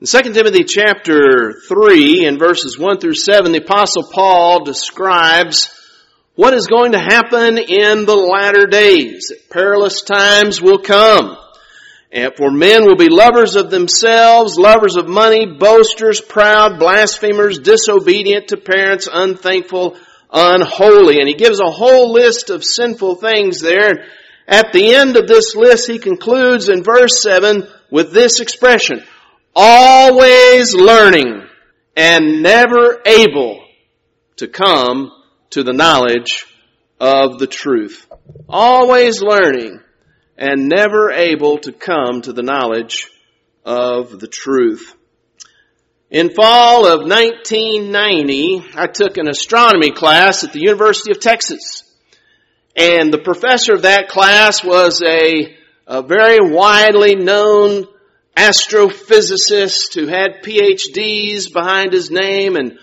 In 2 Timothy chapter 3 and verses 1 through 7, the Apostle Paul describes what is going to happen in the latter days. Perilous times will come. And for men will be lovers of themselves, lovers of money, boasters, proud, blasphemers, disobedient to parents, unthankful, unholy. And he gives a whole list of sinful things there. At the end of this list, he concludes in verse 7 with this expression: always learning and never able to come to the knowledge of the truth. Always learning and never able to come to the knowledge of the truth. In fall of 1990, I took an astronomy class at the University of Texas. And the professor of that class was a very widely known astrophysicist who had PhDs behind his name, and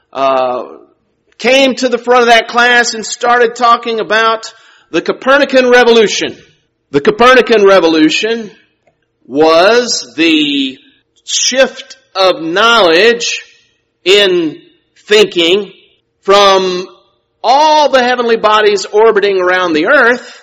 came to the front of that class and started talking about the Copernican revolution. The Copernican revolution was the shift of knowledge in thinking from all the heavenly bodies orbiting around the earth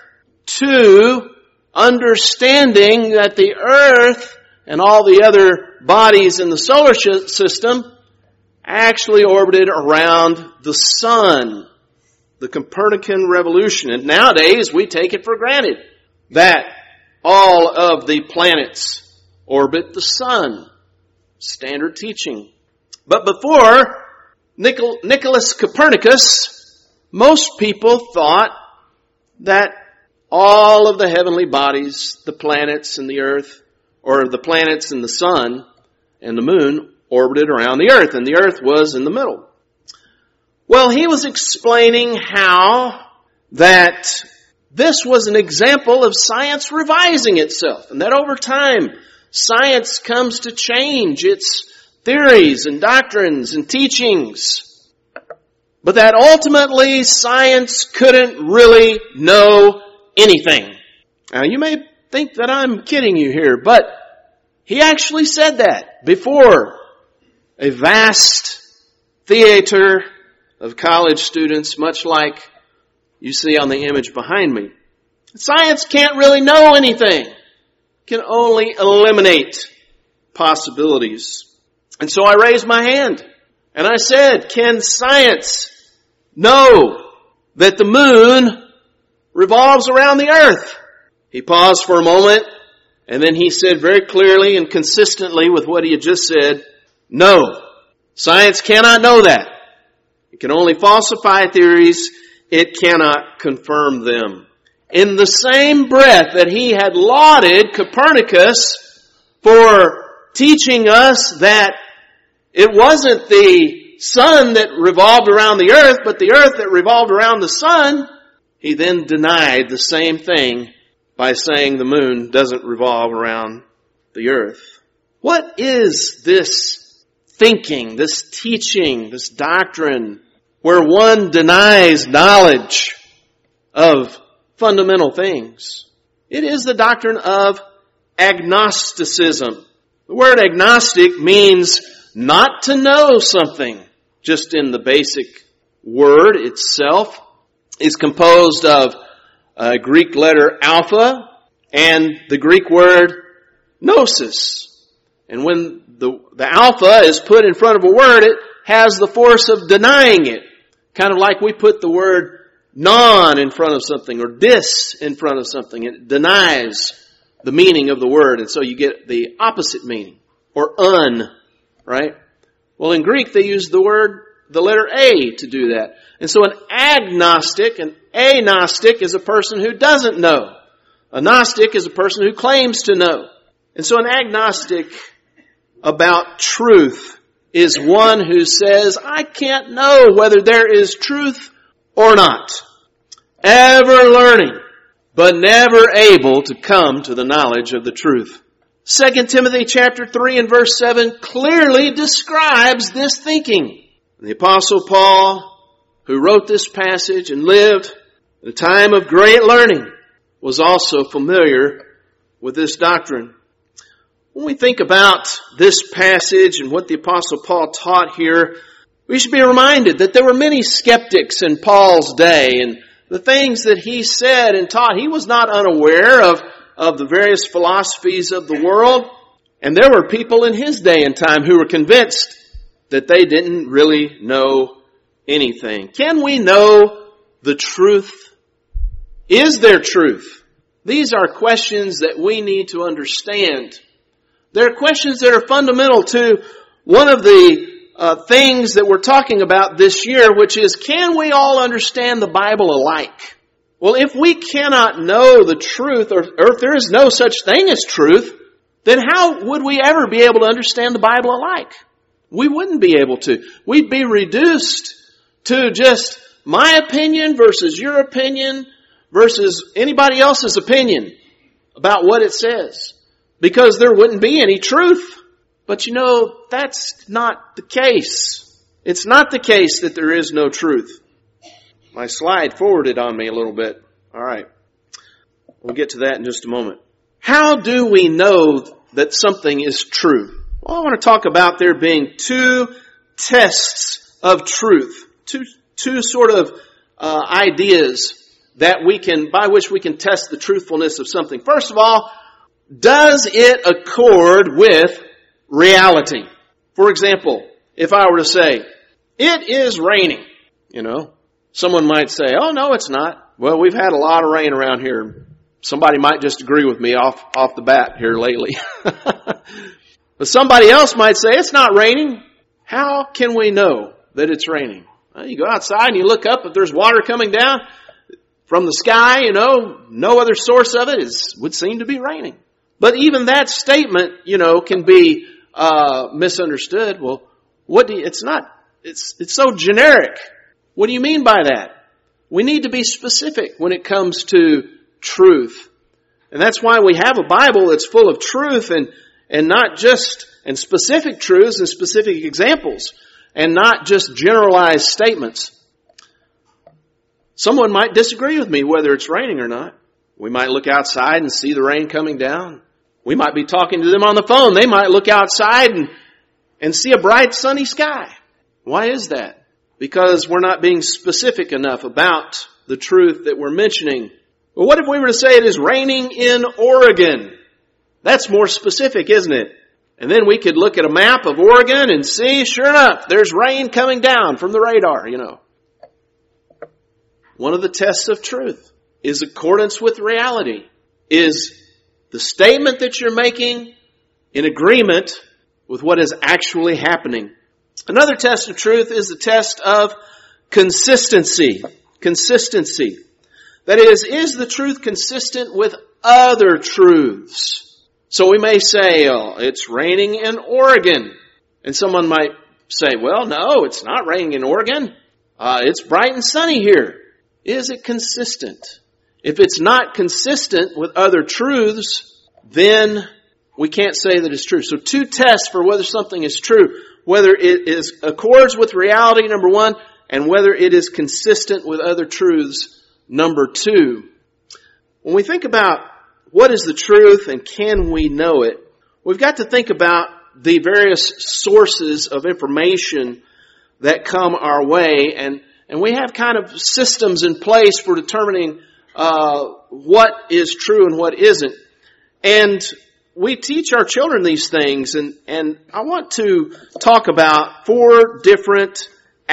to understanding that the earth and all the other bodies in the solar system actually orbited around the sun. The Copernican revolution. And nowadays we take it for granted that all of the planets orbit the sun. Standard teaching. But before Nicholas Copernicus, most people thought that all of the heavenly bodies, the planets and the earth, or the planets and the sun and the moon, orbited around the earth, and the earth was in the middle. Well, he was explaining how that this was an example of science revising itself, and that over time, science comes to change its theories and doctrines and teachings, but that ultimately science couldn't really know anything. Now, you may think that I'm kidding you here, but he actually said that before a vast theater of college students, much like you see on the image behind me. Science can't really know anything. Can only eliminate possibilities. And so I raised my hand and I said, can science know that the moon revolves around the earth? He paused for a moment, and then he said very clearly and consistently with what he had just said, no, science cannot know that. It can only falsify theories. It cannot confirm them. In the same breath that he had lauded Copernicus for teaching us that it wasn't the sun that revolved around the earth, but the earth that revolved around the sun, he then denied the same thing by saying the moon doesn't revolve around the earth. What is this thinking, this teaching, this doctrine where one denies knowledge of fundamental things? It is the doctrine of agnosticism. The word agnostic means not to know something. Just in the basic word itself is composed of a Greek letter alpha and the Greek word gnosis. And when the alpha is put in front of a word, it has the force of denying it. Kind of like we put the word non in front of something or dis in front of something. It denies the meaning of the word, and so you get the opposite meaning. Or right? Well, in Greek they use the letter A to do that. And so an agnostic, an agnostic is a person who doesn't know. A gnostic is a person who claims to know. And so an agnostic about truth is one who says, I can't know whether there is truth or not. Ever learning, but never able to come to the knowledge of the truth. 2 Timothy chapter 3 and verse 7 clearly describes this thinking. The Apostle Paul, who wrote this passage and lived in a time of great learning, was also familiar with this doctrine. When we think about this passage and what the Apostle Paul taught here, we should be reminded that there were many skeptics in Paul's day, and the things that he said and taught, he was not unaware of the various philosophies of the world. And there were people in his day and time who were convinced that they didn't really know anything. Can we know the truth? Is there truth? These are questions that we need to understand. They're questions that are fundamental to one of the things that we're talking about this year, which is, can we all understand the Bible alike? Well, if we cannot know the truth, or if there is no such thing as truth, then how would we ever be able to understand the Bible alike? We wouldn't be able to. We'd be reduced to just my opinion versus your opinion versus anybody else's opinion about what it says, because there wouldn't be any truth. But you know, that's not the case. It's not the case that there is no truth. My slide forwarded on me a little bit. All right. We'll get to that in just a moment. How do we know that something is true? Well, I want to talk about there being two tests of truth. Two sort of ideas that by which we can test the truthfulness of something. First of all, does it accord with reality? For example, if I were to say, it is raining, someone might say, oh no, it's not. Well, we've had a lot of rain around here. Somebody might just agree with me off the bat here lately. But somebody else might say, it's not raining. How can we know that it's raining? Well, you go outside and you look up, if there's water coming down from the sky, no other source of it would seem to be raining. But even that statement, can be misunderstood. Well, it's so generic. What do you mean by that? We need to be specific when it comes to truth. And that's why we have a Bible that's full of truth and not just, and specific truths and specific examples, and not just generalized statements. Someone might disagree with me whether it's raining or not. We might look outside and see the rain coming down. We might be talking to them on the phone. They might look outside and see a bright sunny sky. Why is that? Because we're not being specific enough about the truth that we're mentioning. Well, what if we were to say it is raining in Oregon? That's more specific, isn't it? And then we could look at a map of Oregon and see, sure enough, there's rain coming down from the radar, One of the tests of truth is accordance with reality. Is the statement that you're making in agreement with what is actually happening? Another test of truth is the test of consistency. Consistency. That is the truth consistent with other truths? So we may say, oh, it's raining in Oregon. And someone might say, well, no, it's not raining in Oregon. It's bright and sunny here. Is it consistent? If it's not consistent with other truths, then we can't say that it's true. So two tests for whether something is true. Whether it accords with reality, number one, and whether it is consistent with other truths, number two. When we think about what is the truth and can we know it, we've got to think about the various sources of information that come our way, and we have kind of systems in place for determining what is true and what isn't. And we teach our children these things, and I want to talk about 4 different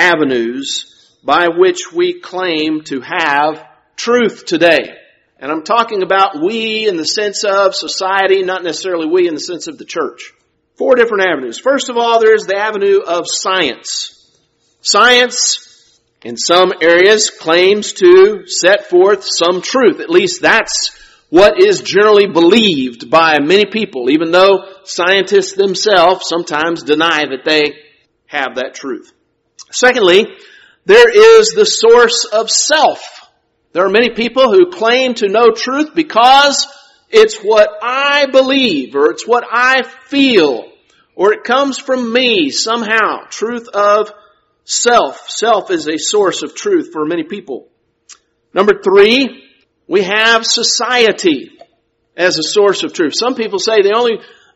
avenues by which we claim to have truth today. And I'm talking about we in the sense of society, not necessarily we in the sense of the church. 4 different avenues. First of all, there's the avenue of science. Science, in some areas, claims to set forth some truth. At least that's what is generally believed by many people, even though scientists themselves sometimes deny that they have that truth. Secondly, there is the source of self. There are many people who claim to know truth because it's what I believe, or it's what I feel, or it comes from me somehow. Truth of self. Self is a source of truth for many people. Number 3, we have society as a source of truth. Some people say the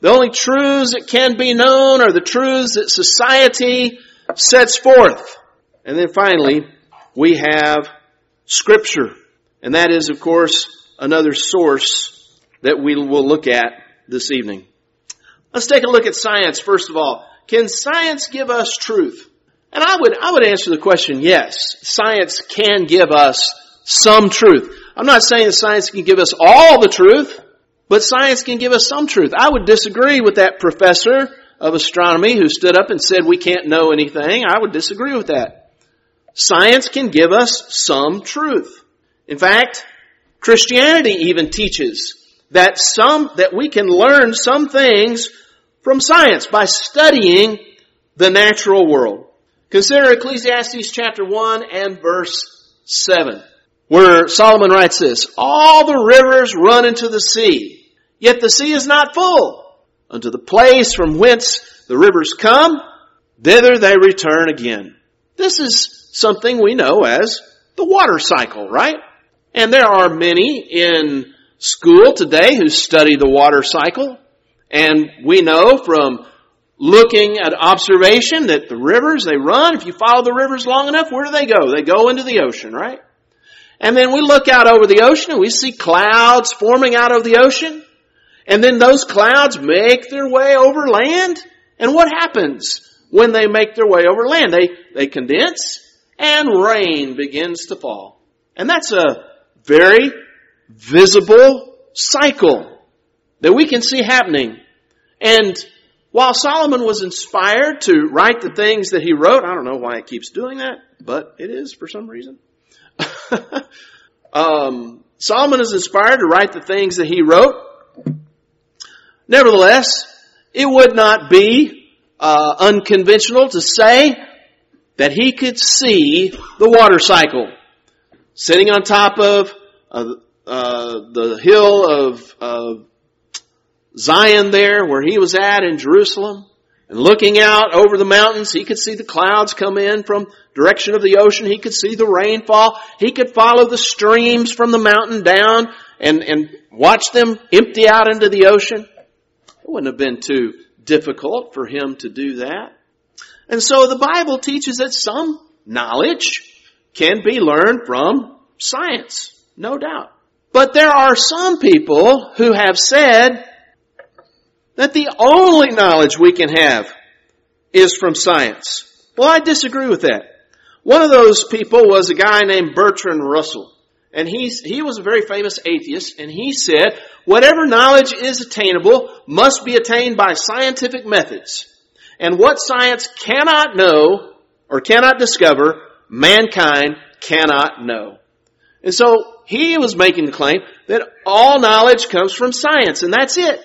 The only truths that can be known are the truths that society sets forth. And then finally, we have Scripture. And that is, of course, another source that we will look at this evening. Let's take a look at science, first of all. Can science give us truth? And I would answer the question, yes. Science can give us some truth. I'm not saying that science can give us all the truth, but science can give us some truth. I would disagree with that professor of astronomy who stood up and said we can't know anything. I would disagree with that. Science can give us some truth. In fact, Christianity even teaches that we can learn some things from science by studying the natural world. Consider Ecclesiastes chapter 1 and verse 7, where Solomon writes this, "All the rivers run into the sea, yet the sea is not full. Unto the place from whence the rivers come, thither they return again." This is something we know as the water cycle, right? And there are many in school today who study the water cycle. And we know from looking at observation that the rivers, they run. If you follow the rivers long enough, where do they go? They go into the ocean, right? And then we look out over the ocean and we see clouds forming out of the ocean. And then those clouds make their way over land. And what happens when they make their way over land? They condense and rain begins to fall. And that's a very visible cycle that we can see happening. And while Solomon was inspired to write the things that he wrote, I don't know why it keeps doing that, but it is for some reason. Solomon is inspired to write the things that he wrote. Nevertheless, it would not be unconventional to say that he could see the water cycle. Sitting on top of the hill of Zion there, where he was at in Jerusalem, and looking out over the mountains, he could see the clouds come in from direction of the ocean. He could see the rainfall. He could follow the streams from the mountain down and watch them empty out into the ocean. It wouldn't have been too difficult for him to do that. And so the Bible teaches that some knowledge can be learned from science, no doubt. But there are some people who have said that the only knowledge we can have is from science. Well, I disagree with that. One of those people was a guy named Bertrand Russell. And he was a very famous atheist, and he said, whatever knowledge is attainable must be attained by scientific methods. And what science cannot know or cannot discover, mankind cannot know. And so he was making the claim that all knowledge comes from science, and that's it.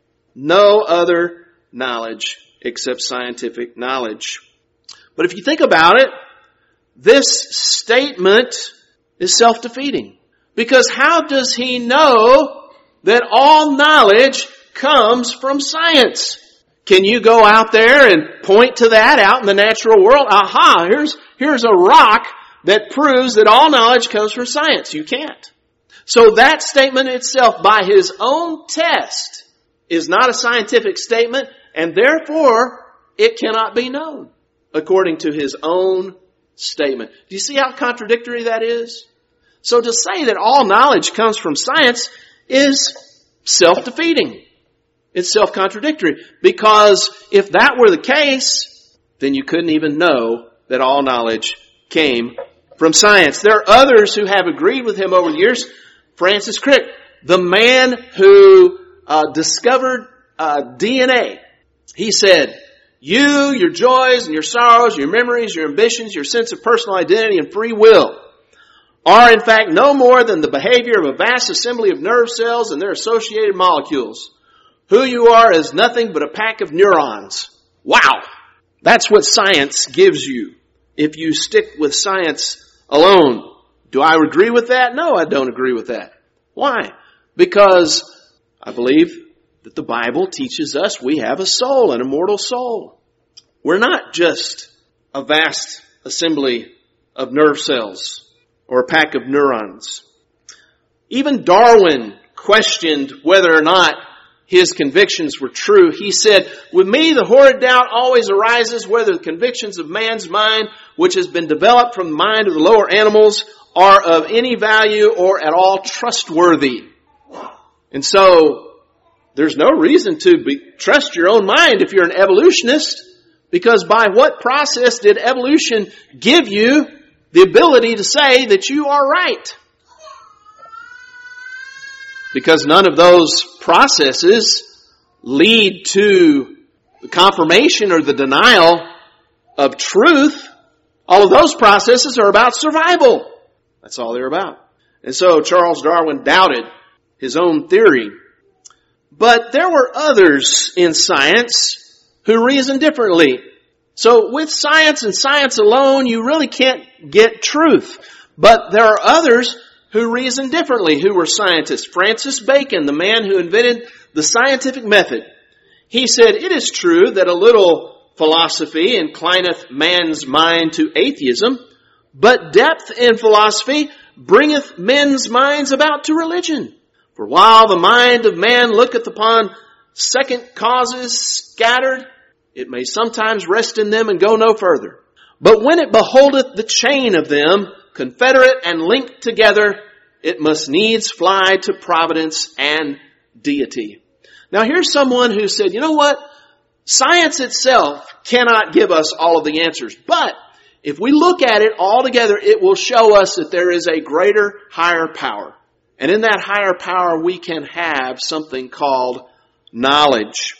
No other knowledge except scientific knowledge. But if you think about it, this statement is self-defeating. Because how does he know that all knowledge comes from science? Can you go out there and point to that out in the natural world? Aha, here's a rock that proves that all knowledge comes from science. You can't. So that statement itself, by his own test, is not a scientific statement, and therefore it cannot be known, according to his own statement. Do you see how contradictory that is? So to say that all knowledge comes from science is self-defeating. It's self-contradictory. Because if that were the case, then you couldn't even know that all knowledge came from science. There are others who have agreed with him over the years. Francis Crick, the man who discovered DNA. He said, you, your joys and your sorrows, your memories, your ambitions, your sense of personal identity and free will are in fact no more than the behavior of a vast assembly of nerve cells and their associated molecules. Who you are is nothing but a pack of neurons. Wow! That's what science gives you if you stick with science alone. Do I agree with that? No, I don't agree with that. Why? Because I believe that the Bible teaches us we have a soul, an immortal soul. We're not just a vast assembly of nerve cells or a pack of neurons. Even Darwin questioned whether or not his convictions were true. He said, with me the horrid doubt always arises whether the convictions of man's mind, which has been developed from the mind of the lower animals, are of any value or at all trustworthy. And so, there's no reason to trust your own mind if you're an evolutionist, because by what process did evolution give you the ability to say that you are right? Because none of those processes lead to the confirmation or the denial of truth. All of those processes are about survival. That's all they're about. And so Charles Darwin doubted his own theory. But there were others in science who reasoned differently. So with science and science alone, you really can't get truth. But there are others who reason differently, who were scientists. Francis Bacon, the man who invented the scientific method, he said, it is true that a little philosophy inclineth man's mind to atheism, but depth in philosophy bringeth men's minds about to religion. For while the mind of man looketh upon second causes scattered, it may sometimes rest in them and go no further. But when it beholdeth the chain of them, confederate and linked together, it must needs fly to providence and deity. Now here's someone who said, you know what? Science itself cannot give us all of the answers. But if we look at it all together, it will show us that there is a greater, higher power. And in that higher power, we can have something called knowledge.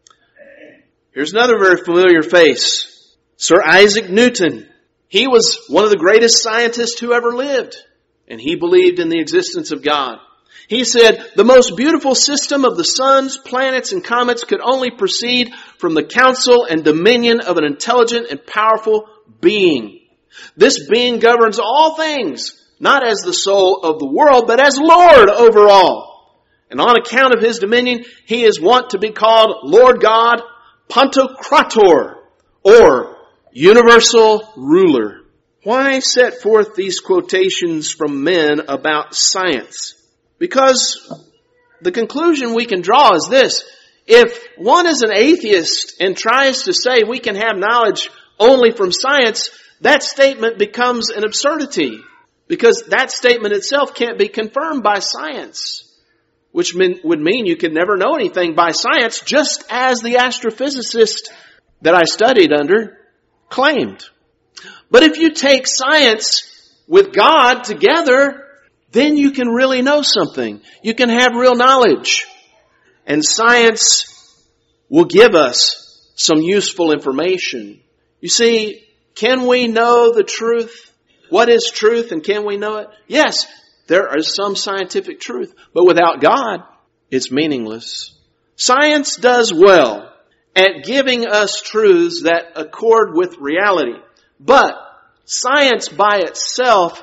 Here's another very familiar face. Sir Isaac Newton. He was one of the greatest scientists who ever lived. And he believed in the existence of God. He said, the most beautiful system of the suns, planets, and comets could only proceed from the counsel and dominion of an intelligent and powerful being. This being governs all things, not as the soul of the world, but as Lord over all. And on account of his dominion, he is wont to be called Lord God, Pantocrator, or universal ruler. Why set forth these quotations from men about science? Because the conclusion we can draw is this. If one is an atheist and tries to say we can have knowledge only from science, that statement becomes an absurdity. Because that statement itself can't be confirmed by science. Which would mean you could never know anything by science, just as the astrophysicist that I studied under claimed. But if you take science with God together, then you can really know something. You can have real knowledge. And science will give us some useful information. You see, can we know the truth? What is truth, and can we know it? Yes, there is some scientific truth. But without God, it's meaningless. Science does well at giving us truths that accord with reality. But science by itself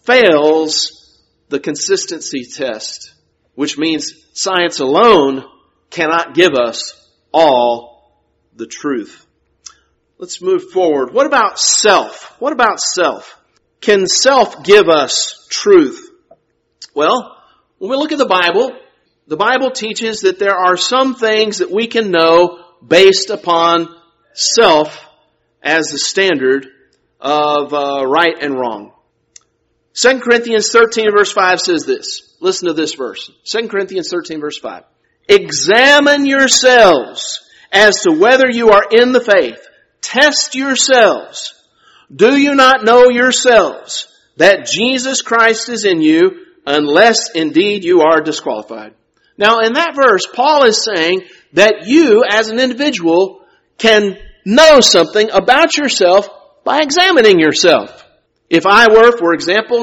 fails the consistency test, which means science alone cannot give us all the truth. Let's move forward. What about self? What about self? Can self give us truth? Well, when we look at the Bible teaches that there are some things that we can know based upon self as the standard of right and wrong. 2 Corinthians 13 verse 5 says this. Listen to this verse. 2 Corinthians 13 verse 5. Examine yourselves as to whether you are in the faith. Test yourselves. Do you not know yourselves that Jesus Christ is in you, unless indeed you are disqualified? Now in that verse, Paul is saying that you as an individual can know something about yourself by examining yourself. If I were, for example,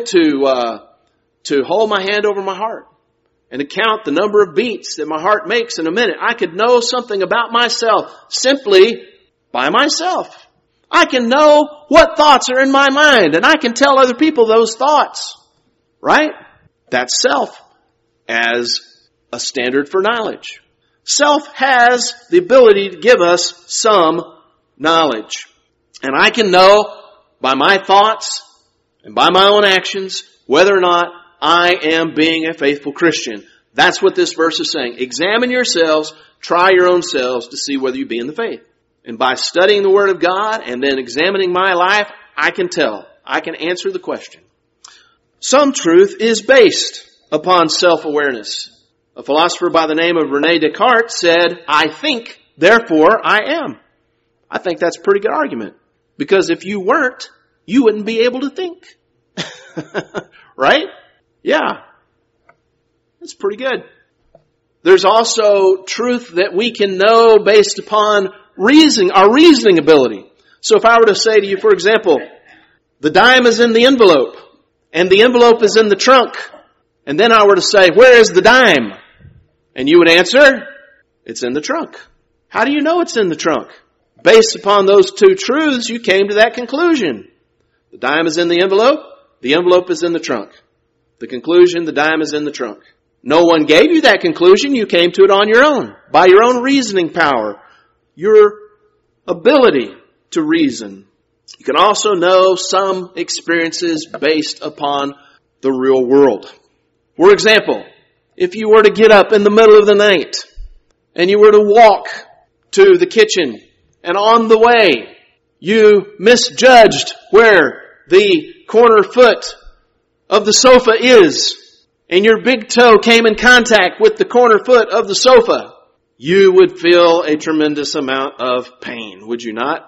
to hold my hand over my heart and to count the number of beats that my heart makes in a minute, I could know something about myself simply by myself. I can know what thoughts are in my mind, and I can tell other people those thoughts. Right? That's self as a standard for knowledge. Self has the ability to give us some knowledge. And I can know by my thoughts and by my own actions whether or not I am being a faithful Christian. That's what this verse is saying. Examine yourselves, try your own selves to see whether you be in the faith. And by studying the Word of God and then examining my life, I can tell. I can answer the question. Some truth is based upon self-awareness. A philosopher by the name of René Descartes said, I think, therefore I am. I think that's a pretty good argument. Because if you weren't, you wouldn't be able to think. Right? Yeah. That's pretty good. There's also truth that we can know based upon reasoning, our reasoning ability. So if I were to say to you, for example, the dime is in the envelope, and the envelope is in the trunk, and then I were to say, where is the dime? And you would answer, it's in the trunk. How do you know it's in the trunk? Based upon those two truths, you came to that conclusion. The dime is in the envelope is in the trunk. The conclusion, the dime is in the trunk. No one gave you that conclusion. You came to it on your own, by your own reasoning power, your ability to reason. You can also know some experiences based upon the real world. For example, if you were to get up in the middle of the night and you were to walk to the kitchen and on the way you misjudged where the corner foot of the sofa is, and your big toe came in contact with the corner foot of the sofa, you would feel a tremendous amount of pain, would you not?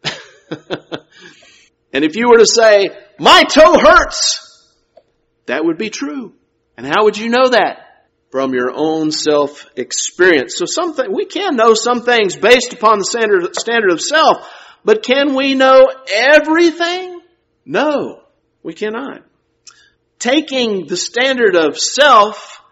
And if you were to say, my toe hurts, that would be true. And how would you know that? From your own self-experience. So we can know some things based upon the standard of self, but can we know everything? No, we cannot. Taking the standard of self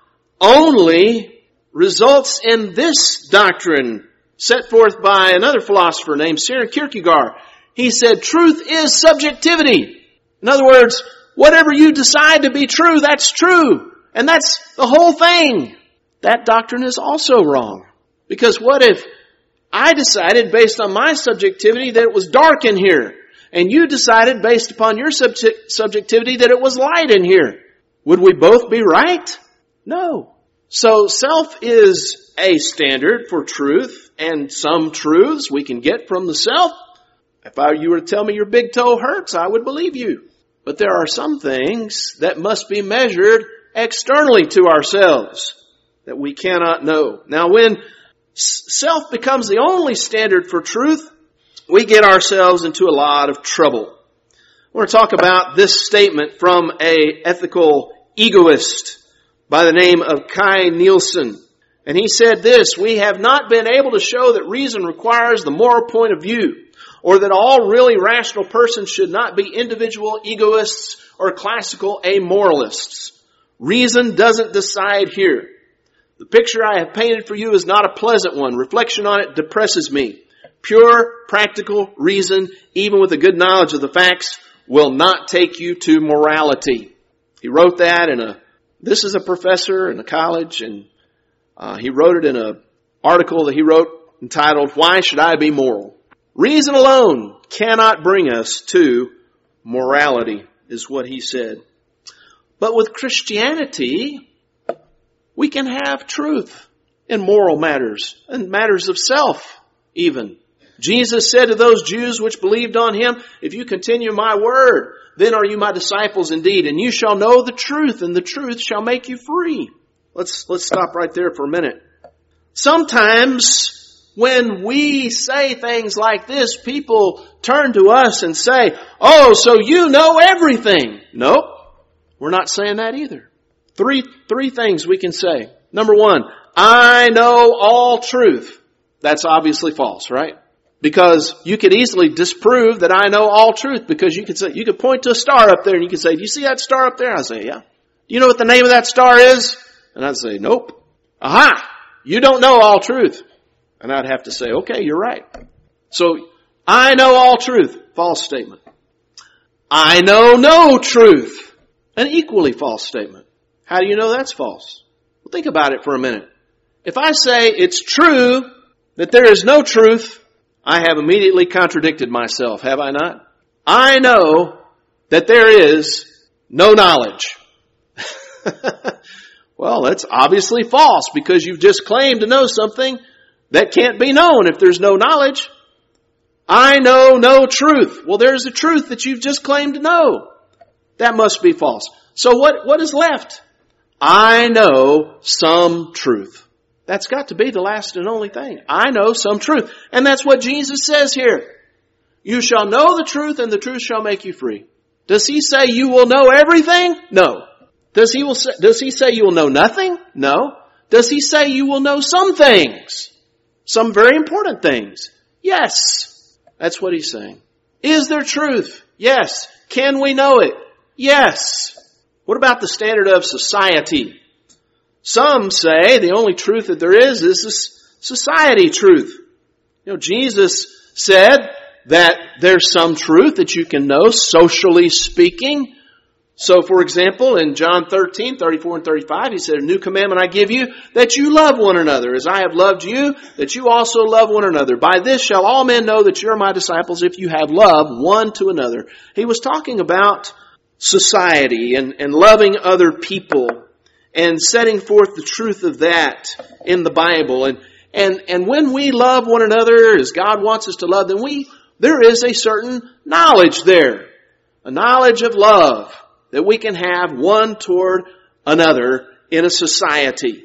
only results in this doctrine set forth by another philosopher named Søren Kierkegaard. He said, truth is subjectivity. In other words, whatever you decide to be true, that's true. And that's the whole thing. That doctrine is also wrong. Because what if I decided based on my subjectivity that it was dark in here, and you decided based upon your subjectivity that it was light in here? Would we both be right? No. So self is a standard for truth, and some truths we can get from the self. If you were to tell me your big toe hurts, I would believe you. But there are some things that must be measured externally to ourselves that we cannot know. Now, when self becomes the only standard for truth, we get ourselves into a lot of trouble. I want to talk about this statement from an ethical egoist by the name of Kai Nielsen. And he said this, we have not been able to show that reason requires the moral point of view, or that all really rational persons should not be individual egoists or classical amoralists. Reason doesn't decide here. The picture I have painted for you is not a pleasant one. Reflection on it depresses me. Pure, practical reason, even with a good knowledge of the facts, will not take you to morality. He wrote that this is a professor in a college, and he wrote it in an article that he wrote entitled, Why Should I Be Moral? Reason alone cannot bring us to morality, is what he said. But with Christianity, we can have truth in moral matters, and matters of self even. Jesus said to those Jews which believed on him, if you continue my word, then are you my disciples indeed, and you shall know the truth, and the truth shall make you free. Let's stop right there for a minute. Sometimes when we say things like this, people turn to us and say, oh, so you know everything. Nope, we're not saying that either. Three things we can say. Number one, I know all truth. That's obviously false, right? Because you could easily disprove that I know all truth, because you could point to a star up there and you could say, do you see that star up there? I'd say, yeah. Do you know what the name of that star is? And I'd say, nope. Aha! You don't know all truth. And I'd have to say, okay, you're right. So, I know all truth. False statement. I know no truth. An equally false statement. How do you know that's false? Well, think about it for a minute. If I say it's true that there is no truth, I have immediately contradicted myself, have I not? I know that there is no knowledge. Well, that's obviously false because you've just claimed to know something that can't be known if there's no knowledge. I know no truth. Well, there's a truth that you've just claimed to know. That must be false. So what is left? I know some truth. That's got to be the last and only thing. I know some truth. And that's what Jesus says here. You shall know the truth and the truth shall make you free. Does he say you will know everything? No. Does he say you will know nothing? No. Does he say you will know some things? Some very important things? Yes. That's what he's saying. Is there truth? Yes. Can we know it? Yes. What about the standard of society? Some say the only truth that there is this society truth. Jesus said that there's some truth that you can know, socially speaking. So, for example, in John 13, 34 and 35, he said, a new commandment I give you, that you love one another, as I have loved you, that you also love one another. By this shall all men know that you are my disciples, if you have love one to another. He was talking about society and loving other people and setting forth the truth of that in the Bible. And when we love one another as God wants us to love them, there is a certain knowledge there, a knowledge of love that we can have one toward another in a society.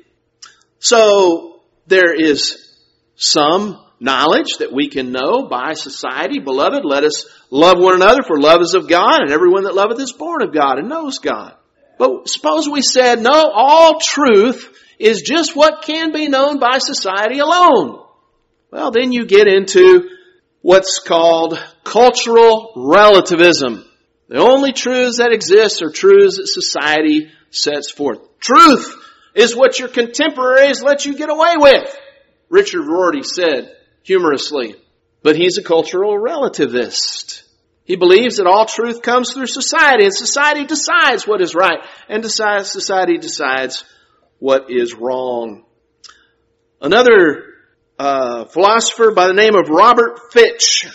So there is some knowledge that we can know by society. Beloved, let us love one another, for love is of God, and everyone that loveth is born of God and knows God. But suppose we said, no, all truth is just what can be known by society alone. Well, then you get into what's called cultural relativism. The only truths that exist are truths that society sets forth. Truth is what your contemporaries let you get away with, Richard Rorty said humorously. But he's a cultural relativist. He believes that all truth comes through society, and society decides what is right, and society decides what is wrong. Another philosopher by the name of Robert Fitch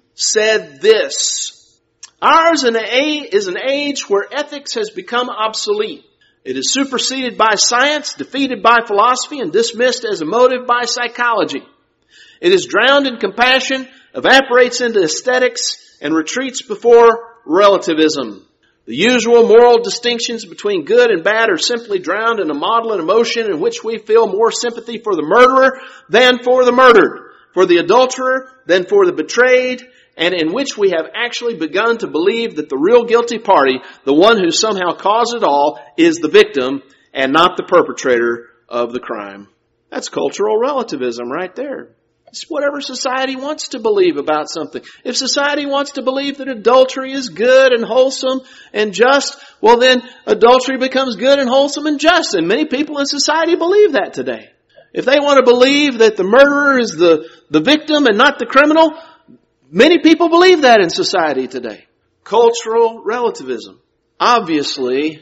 said this: ours is an age where ethics has become obsolete. It is superseded by science, defeated by philosophy, and dismissed as a motive by psychology. It is drowned in compassion, evaporates into aesthetics, and retreats before relativism. The usual moral distinctions between good and bad are simply drowned in a maudlin emotion in which we feel more sympathy for the murderer than for the murdered, for the adulterer than for the betrayed, and in which we have actually begun to believe that the real guilty party, the one who somehow caused it all, is the victim and not the perpetrator of the crime. That's cultural relativism right there. It's whatever society wants to believe about something. If society wants to believe that adultery is good and wholesome and just, well then adultery becomes good and wholesome and just. And many people in society believe that today. If they want to believe that the murderer is the victim and not the criminal, many people believe that in society today. Cultural relativism. Obviously,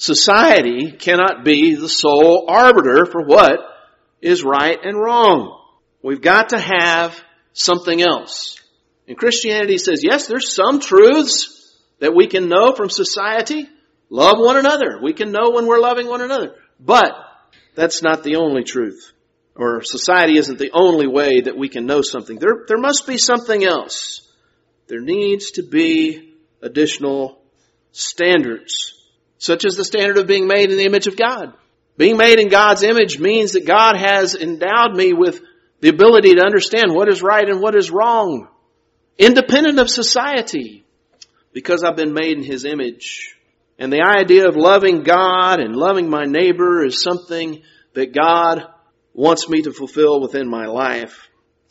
society cannot be the sole arbiter for what is right and wrong. We've got to have something else. And Christianity says, yes, there's some truths that we can know from society. Love one another. We can know when we're loving one another. But that's not the only truth. Or society isn't the only way that we can know something. There must be something else. There needs to be additional standards, such as the standard of being made in the image of God. Being made in God's image means that God has endowed me with the ability to understand what is right and what is wrong, independent of society, because I've been made in His image. And the idea of loving God and loving my neighbor is something that God wants me to fulfill within my life.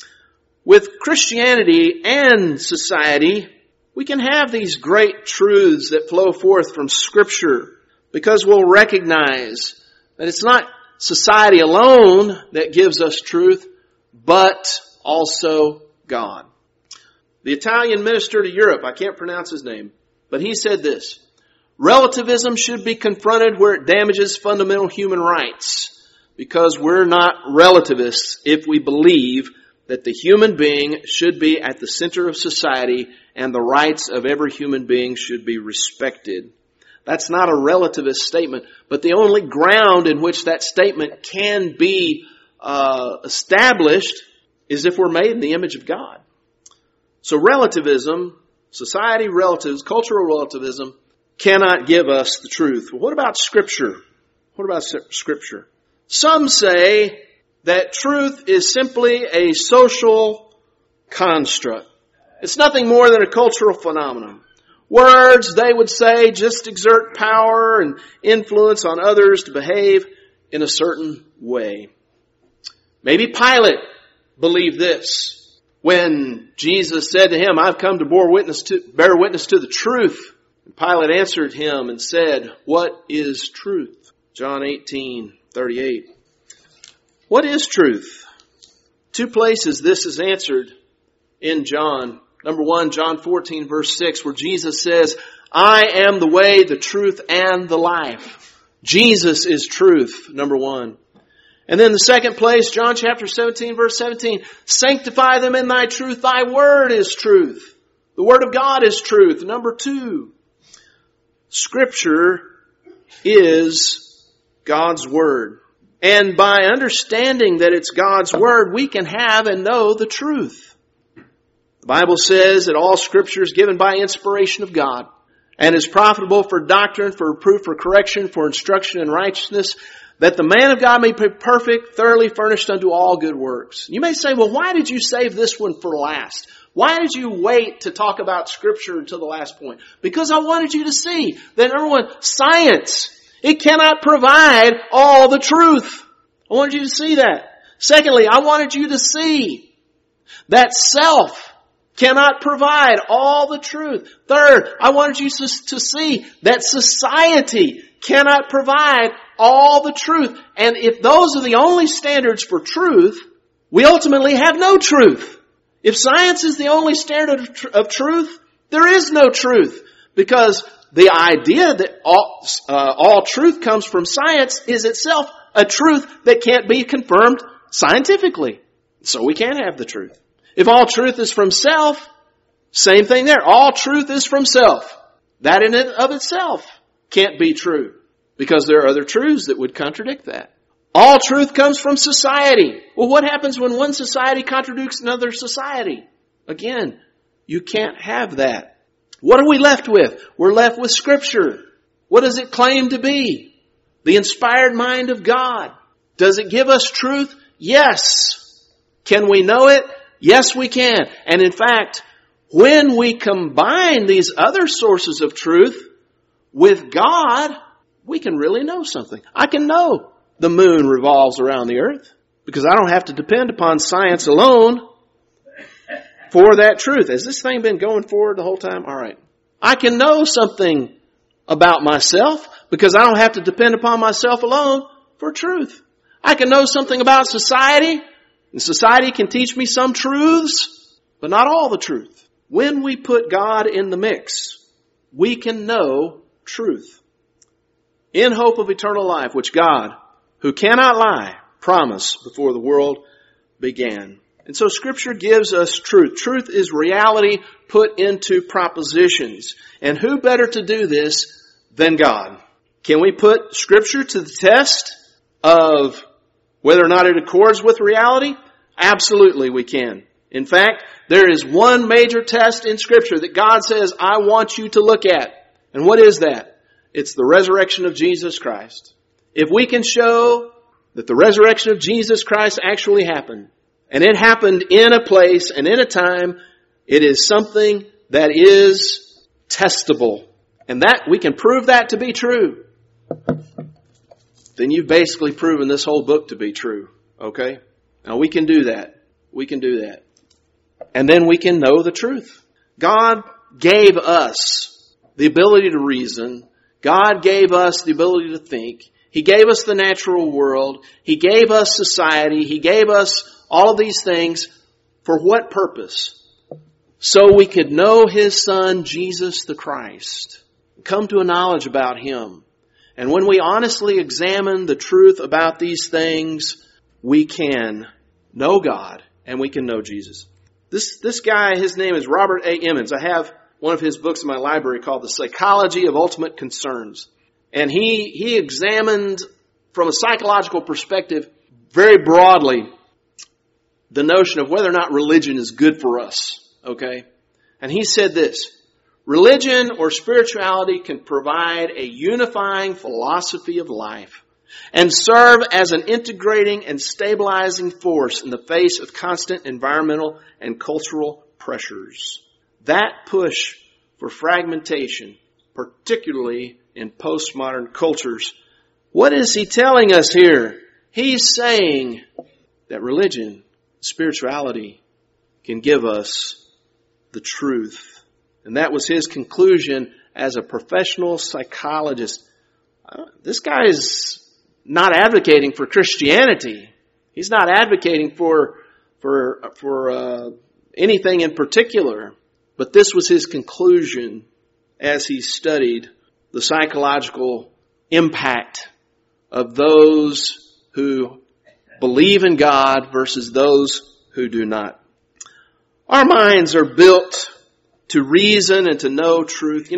With Christianity and society, we can have these great truths that flow forth from Scripture, because we'll recognize that it's not society alone that gives us truth, but also God. The Italian minister to Europe, I can't pronounce his name, but he said this: relativism should be confronted where it damages fundamental human rights, because we're not relativists if we believe that the human being should be at the center of society and the rights of every human being should be respected. That's not a relativist statement. But the only ground in which that statement can be established is if we're made in the image of God. So relativism, society relativism, cultural relativism, cannot give us the truth. Well, what about Scripture? What about Scripture? Some say that truth is simply a social construct. It's nothing more than a cultural phenomenon. Words, they would say, just exert power and influence on others to behave in a certain way. Maybe Pilate believed this when Jesus said to him, I've come to bear witness to the truth. And Pilate answered him and said, what is truth? John 18:38. What is truth? 2 places this is answered in John. Number 1, John 14 verse 6, where Jesus says, I am the way, the truth, and the life. Jesus is truth, number 1. And then the second place, John chapter 17 verse 17, sanctify them in thy truth, thy word is truth. The word of God is truth. Number 2, Scripture is God's word. And by understanding that it's God's word, we can have and know the truth. The Bible says that all Scripture is given by inspiration of God and is profitable for doctrine, for reproof, for correction, for instruction in righteousness, that the man of God may be perfect, thoroughly furnished unto all good works. You may say, well, why did you save this one for last? Why did you wait to talk about Scripture until the last point? Because I wanted you to see that, number 1, science, it cannot provide all the truth. I wanted you to see that. Secondly, I wanted you to see that self cannot provide all the truth. Third, I wanted you to see that society cannot provide all the truth. And if those are the only standards for truth, we ultimately have no truth. If science is the only standard of truth, there is no truth. Because the idea that all truth comes from science is itself a truth that can't be confirmed scientifically. So we can't have the truth. If all truth is from self, same thing there. All truth is from self. That in and of itself can't be true, because there are other truths that would contradict that. All truth comes from society. Well, what happens when one society contradicts another society? Again, you can't have that. What are we left with? We're left with Scripture. What does it claim to be? The inspired mind of God. Does it give us truth? Yes. Can we know it? Yes, we can. And in fact, when we combine these other sources of truth with God, we can really know something. I can know the moon revolves around the earth because I don't have to depend upon science alone for that truth. Has this thing been going forward the whole time? All right. I can know something about myself because I don't have to depend upon myself alone for truth. I can know something about society, and society can teach me some truths, but not all the truth. When we put God in the mix, we can know truth. In hope of eternal life, which God, who cannot lie, promised before the world began. And so Scripture gives us truth. Truth is reality put into propositions. And who better to do this than God? Can we put Scripture to the test of whether or not it accords with reality? Absolutely we can. In fact, there is one major test in Scripture that God says, I want you to look at. And what is that? It's the resurrection of Jesus Christ. If we can show that the resurrection of Jesus Christ actually happened, and it happened in a place and in a time, it is something that is testable. And that we can prove that to be true. Then you've basically proven this whole book to be true. Okay? Now we can do that. We can do that. And then we can know the truth. God gave us the ability to reason. God gave us the ability to think. He gave us the natural world. He gave us society. He gave us all of these things. For what purpose? So we could know His Son, Jesus the Christ. Come to a knowledge about Him. And when we honestly examine the truth about these things, we can know God and we can know Jesus. This guy, his name is Robert A. Emmons. I have one of his books in my library called The Psychology of Ultimate Concerns. And he examined from a psychological perspective very broadly the notion of whether or not religion is good for us. Okay? And he said this: religion or spirituality can provide a unifying philosophy of life and serve as an integrating and stabilizing force in the face of constant environmental and cultural pressures. That push for fragmentation, particularly in postmodern cultures, what is he telling us here? He's saying that religion, spirituality, can give us the truth. And that was his conclusion as a professional psychologist. This guy is not advocating for Christianity. He's not advocating for anything in particular. But this was his conclusion as he studied the psychological impact of those who believe in God versus those who do not. Our minds are built to reason and to know truth.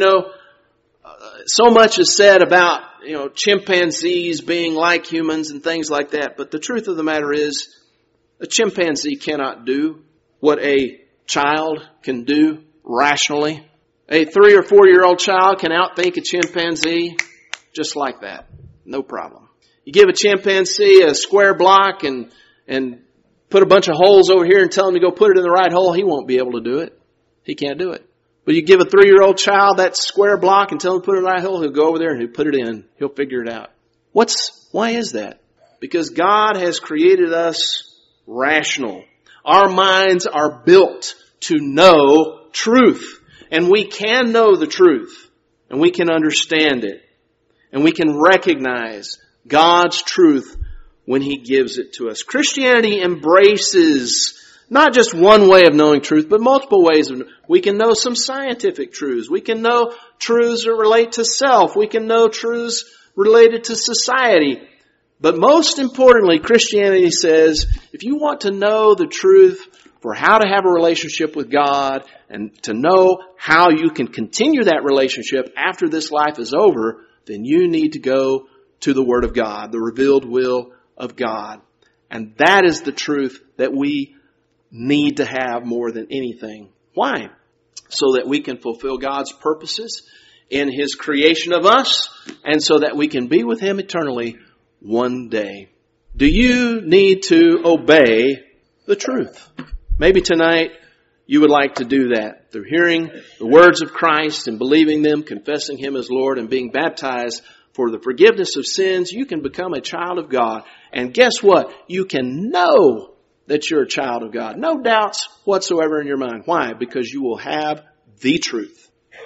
So much is said about, chimpanzees being like humans and things like that. But the truth of the matter is, a chimpanzee cannot do what a child can do rationally. A 3 or 4 year old child can outthink a chimpanzee just like that. No problem. You give a chimpanzee a square block and put a bunch of holes over here and tell him to go put it in the right hole, he won't be able to do it. He can't do it. But you give a 3-year-old child that square block and tell him to put it in the right hole, he'll go over there and he'll put it in. He'll figure it out. Why is that? Because God has created us rational. Our minds are built to know truth. And we can know the truth. And we can understand it. And we can recognize God's truth when He gives it to us. Christianity embraces not just one way of knowing truth, but multiple ways. We can know some scientific truths. We can know truths that relate to self. We can know truths related to society. But most importantly, Christianity says, if you want to know the truth for how to have a relationship with God and to know how you can continue that relationship after this life is over, then you need to go to the Word of God, the revealed will of God. And that is the truth that we need to have more than anything. Why? So that we can fulfill God's purposes in His creation of us and so that we can be with Him eternally one day. Do you need to obey the truth? Maybe tonight you would like to do that through hearing the words of Christ and believing them, confessing Him as Lord, and being baptized for the forgiveness of sins. You can become a child of God. And guess what? You can know that you're a child of God. No doubts whatsoever in your mind. Why? Because you will have the truth.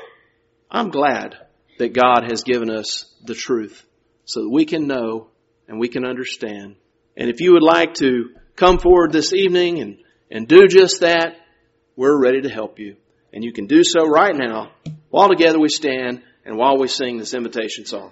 I'm glad that God has given us the truth so that we can know and we can understand. And if you would like to come forward this evening and do just that, we're ready to help you. And you can do so right now while together we stand and while we sing this invitation song.